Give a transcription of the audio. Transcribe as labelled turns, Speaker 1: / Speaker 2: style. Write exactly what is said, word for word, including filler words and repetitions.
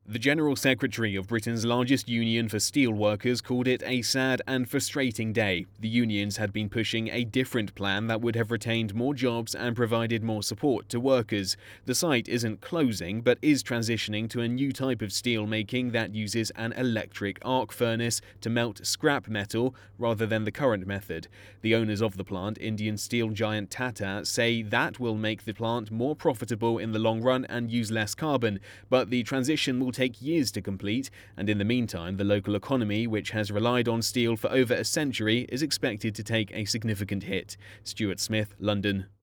Speaker 1: The General Secretary of Britain's largest union for steelworkers called it a sad and frustrating day. The unions had been pushing a different plan that would have retained more jobs and provided more support to workers. The site isn't closing, but is transitioning to a new type of steel making that uses an electric arc furnace to melt scrap metal rather than the current method. The owners of the plant, Indian steel giant Tata, say that will make the plant more profitable in the long run and use less carbon, but the transition will take years to complete, and in the meantime the local economy, which has relied on steel for over a century, is expected to take a significant hit. Stuart Smith, London.